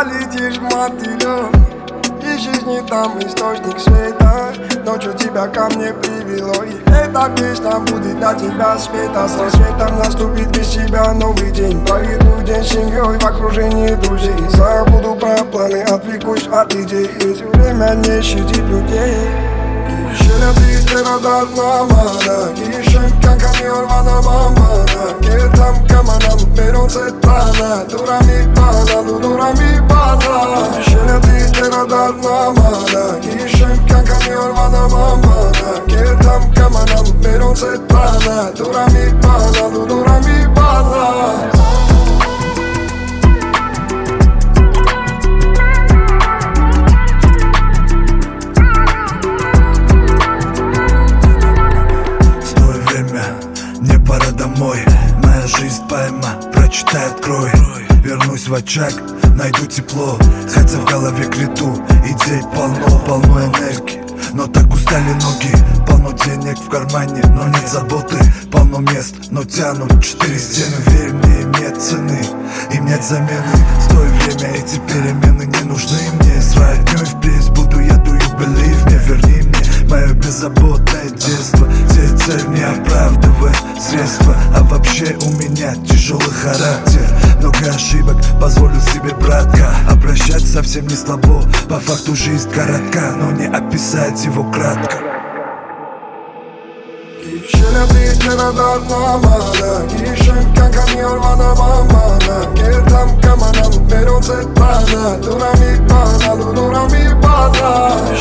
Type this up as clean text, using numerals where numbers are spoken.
летишь в мотылёк, ищешь не там источник света. Ночью тебя ко мне привело, и эта песня будет для тебя света. С рассветом наступит без тебя новый день. Проведу день с семьей в окружении друзей. Забуду про планы, отвлекусь от идей, ведь время не щадит людей. Şöyle namana Girişim kanka diyor bana mamana Girdim kamanam Beron setlana Durami bana Durami bana Şöyle namana Girişim kanka diyor bana mamana Girdim kamanam Beron setlana Durami bana Durami bana. Мне пора домой, моя жизнь поэма, прочитай, открой. Вернусь в очаг, найду тепло, хотя в голове крету. Идей полно, полно энергии, но так устали ноги. Полно денег в кармане, но нет заботы. Полно мест, но тянут 4 стены. Верь мне, им нет цены, им нет замены. Стой, время, эти перемены не нужны мне. С роднёй впредь буду я, do you believe me? Верни мне мое беззаботное детство, где цель не оправдывает средства. А вообще у меня тяжелый характер, много ошибок позволю себе, братка. Обращать совсем не слабо, по факту жизнь коротка, но не описать его кратко. Şöyle namana Girişim kanka diyor bana mamana Girdim kamanam Beron setlana Durami bana Durami bana.